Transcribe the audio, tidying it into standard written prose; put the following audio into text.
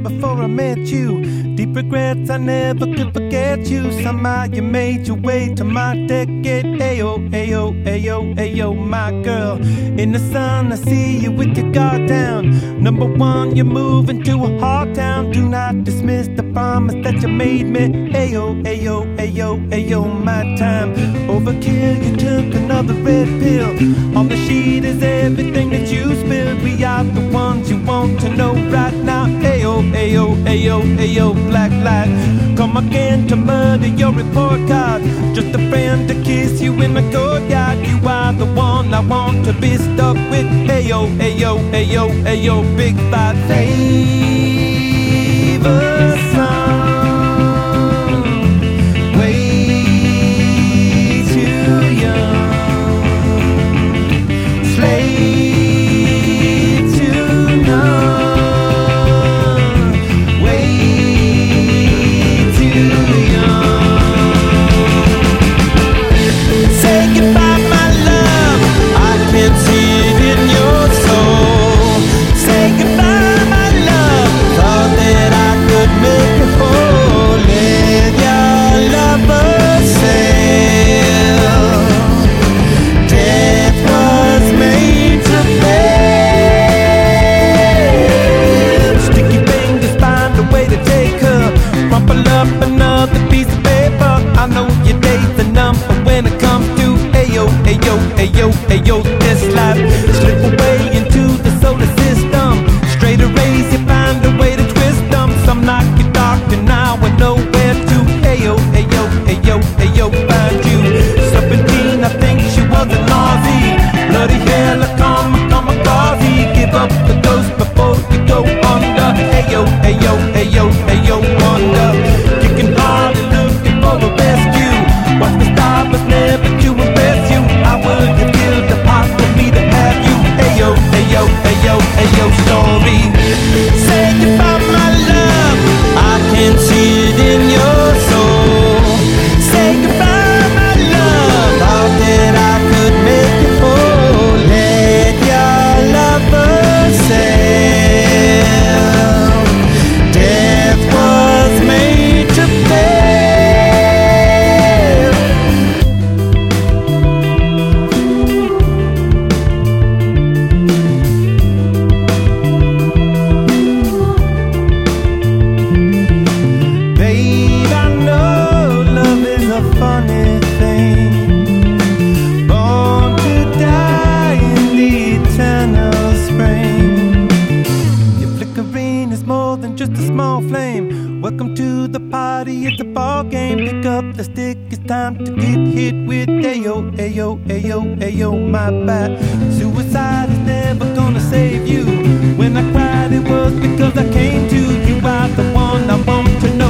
before I met you. Deep regrets, I never could forget you. Somehow you made your way to my decade. Ayo, ayo, ayo, ayo, my girl. In the sun, I see you with your guard down. Number one, you're moving to a hard town. Do not dismiss the promise that you made me. Ayo, ayo, ayo, ayo, my time. Overkill, you took another red pill. On the sheet is everything that you spilled. We are the ones you want to know right now. Ayo, ayo, ayo, ayo, black light. Come again to murder your report card. Just a friend to kiss you in my courtyard. You are the one I want to be stuck with. Ayo, ayo, ayo, ayo, big five. Save a song. Way too young. Slave to none. Way too young. Say goodbye, my love. I can't see it in your soul. Say goodbye, my love. Thought that I could make you whole. Let your lover sail. Death was made to fail. Sticky fingers find a way to take her. Crumple up another piece of paper. I know your day's a number when it comes to ayo, ayo, ayo, ayo, this life. Slip away into the solar system. Straight arrays, you find a way to twist them. Some knock you dark and now I know where to. Ayo, ayo, ayo, ayo, find you. Serpentine, I think she was a Nazi. Bloody hell, a kamikaze. Give up the ghost before you go under. Ayo, ayo, ayo, ayo, wonder. Kicking hard and looking for a rescue. Watch the stars never to impress you. How will you feel the part of me to have you? Ayo, ayo, ayo, ayo, story. Say goodbye, my love. I can see it in your soul. Say goodbye, my love. Thought that I could make you whole. Let your lover sail. Death was made to fail. Babe, I know love is a funny thing. Born to die in the eternal spring. Your flickering is more than just a small flame. Welcome to the party, it's a ball game. Pick up the stick, it's time to get hit with ayo, ayo, ayo, ayo, my bad. Suicide is never gonna save you. When I cried, it was because I came to. You are the one I want to know.